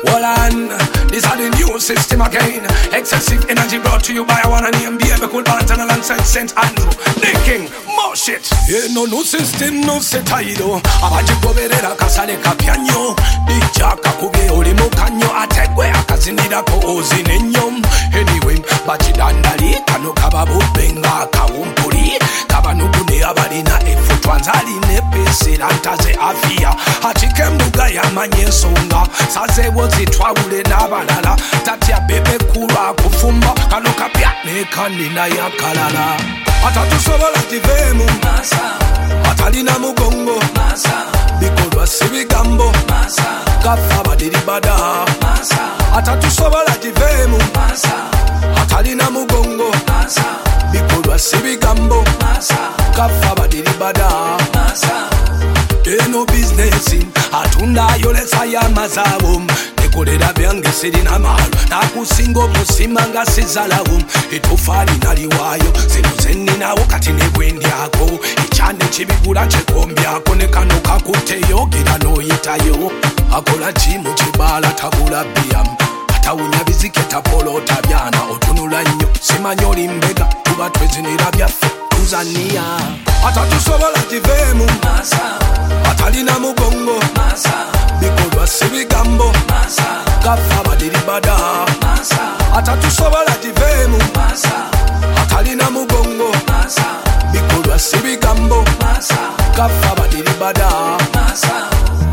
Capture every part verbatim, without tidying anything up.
Hold on, these are the new system again. Excessive energy brought to you by one and named Baby Cool Banton alongside Saint Andrew. The king, more shit. Yeah, no new system, no setaido. Abaji goberera kasale kapianyo. Dijaka kuge oli mukanyo. Ategwe akazinira ko ozinenyo. Anyway, bachidandali kano kababu benga kawumpuri. Kabanugune abalina efu twanzali nepesi lantaze afia. Achike mbuga ya manyesonga. Saze wozi twawule nabalala. Tatia bebe kura kufumba. Kano kapya nekandina ya kalala. Atatusobola tivemu Masa Atalina mugongo Masa Bikodwa sibigambo Masa Kafa badiribada Masa Atatusobola tivemu Masa Atalina mugongo Masa Bikodwa sibigambo Masa Kafa badiribada Masa Eno business in Atunda yoletsa ya mazawum Nekolera byange sirina mahalo Nakusingo musimanga sizalawum Etofali naliwayo Zino zeninawo kati nebwendyako Ichane chibigula chekombyako Nekano kakuteyo gira noyitayo Akola chimu chibala tabula biyam Atawunya bizike tapolo tabyana Otunula nyo simanyoli mbega Tuba twezinira byafe Tanzania Atatusobola tivemu Masa Atalina mugongo Masa Bikodwa sibigambo Masa Kafa badiribada Masa Atatusobola tivemu Masa Atalina mugongo Masa Bikodwa sibigambo Masa Kafa badiribada Masa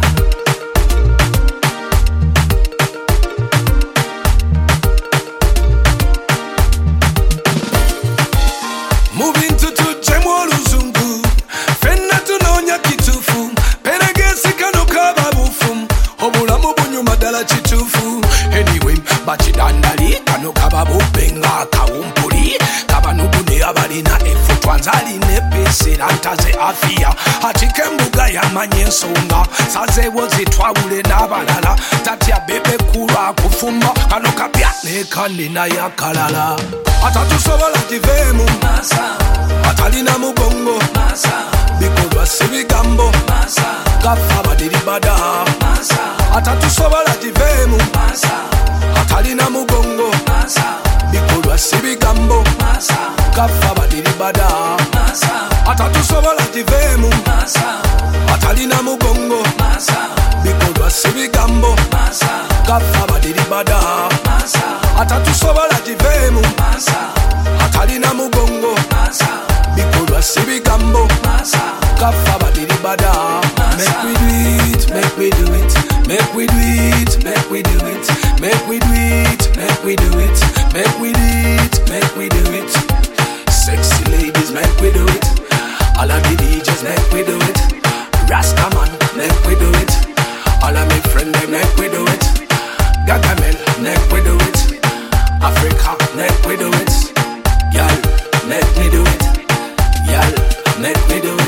Moving to to Jemo Luzungu Fenna tunonya kitufu Peregesi kano kababufum Obula mubunyu madala chitufu Anyway, bachidandali kano kababubenga kawumpuri Kabanugune abalina efu twanzali nepesi lantaze afia Achike mbuga ya manyesonga Saze wozi twawule nabalala Tatia bebe kura kufumba Kano kapya nekandina ya kalala Atatusobola tivemu Masa Atalina mugongo Masa Bikodwa sibigambo Masa Kafa badiribada Masa Atatusobola tivemu Masa Atalina mugongo Masa Bikodwa sibigambo Masa Kafa badiribada Masa Atatusobola tivemu Masa Atalina mugongo Masa Bikodwa sibigambo Masa Kafa badiribada Masa Atatusobola tivemu Masa Atalina mugongo Masa Bikodwa sibigambo Masa Kafa badiribada Make we do it, make we do it Make we do it, make we do it Make we do it, make we do it Make we do it, make we do it Sexy ladies, make we do it All of the D Js, make we do it Rastaman, make we do it All of my friends, make we do it Gagamel, make we do it Africa, make we do it Y'all, make me do it Y'all, make me do it